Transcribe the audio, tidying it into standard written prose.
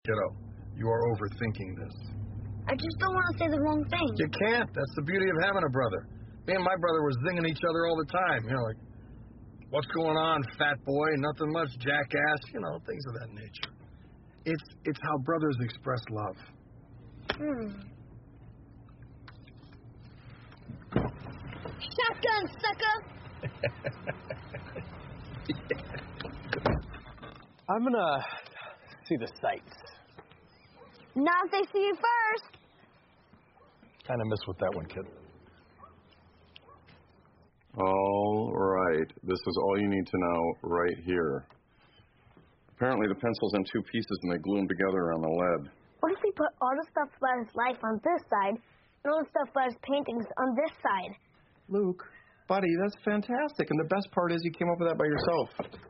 Kiddo, you are overthinking this. I just don't want to say the wrong thing. You can't. That's the beauty of having a brother. Me and my brother were zinging each other all the time. You know, like, what's going on, fat boy? Nothing much, jackass. You know, things of that nature. It's how brothers express love. Shotgun, sucker! I'm gonna see the sights. Not if they see you first. Kind of missed with that one, kid. All right. This is all you need to know right here. Apparently the pencil's in two pieces and they glue them together on the lead. What if we put all the stuff about his life on this side and all the stuff about his paintings on this side? Luke, buddy, that's fantastic. And the best part is you came up with that by yourself.